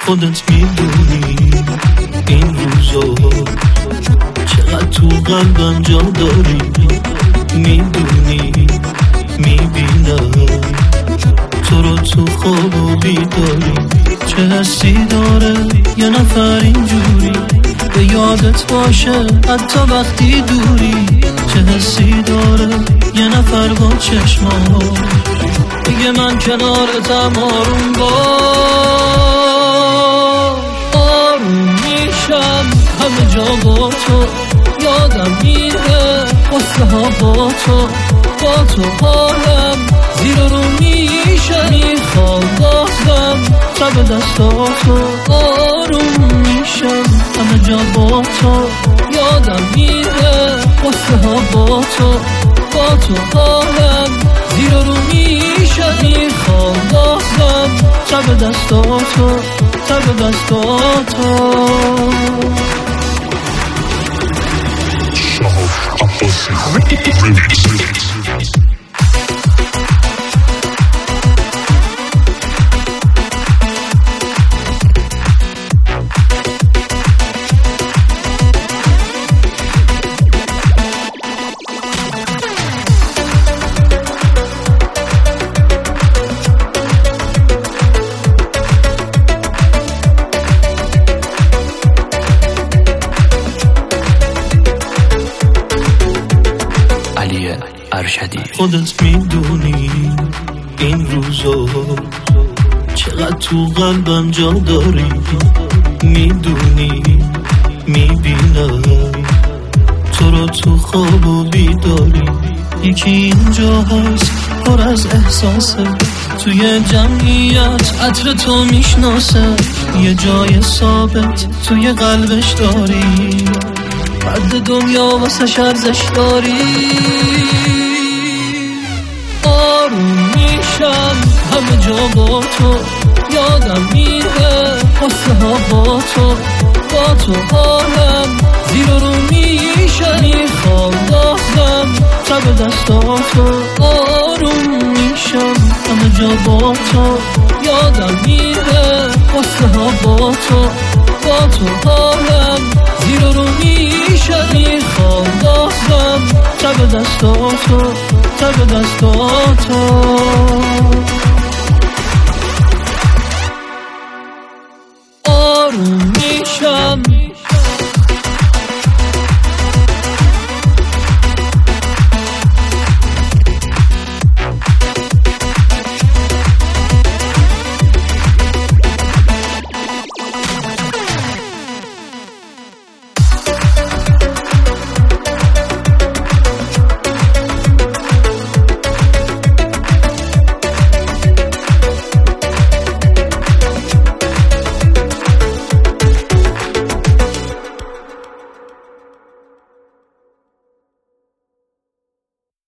خودت میدونی این روزا چقدر تو قلبم جا داری. میدونی میبینم تو رو تو خواب و بیداری. چه حسی داره یه نفر اینجوری به یادت باشه حتی وقتی دوری. چه حسی داره یه نفر با چشما دیگه من کنارتم آروم باش. آروم میشم همه جا با تو، یادم میره قصه ها با تو حالم زیر رو میشه. میخوام بازم شب دستاتو. آروم میشم همه جا با تو، یادم میره قصه ها با تو حالم زیر رو میشه. میخوام بازم شب دستاتو. خودت میدونی این روزا چقدر تو قلبم جا داری. میدونی میبینم تو رو تو خواب و بیداری. یکی اینجا هست پر از احساسه، توی جمعیت عطر تو میشناسه. یه جای ثابت توی قلبش داری، بعد دنیا واسه ارزش داری. آروم میشم همه جا با تو، یادم میره قصه ها با تو حالم زیر رو میشه. میخوام بازم شب دستاتو. آروم میشم همه جا با تو، یادم میره قصه ها با تو حالم زیر رو میشه. میخوام بازم شب دستاتو.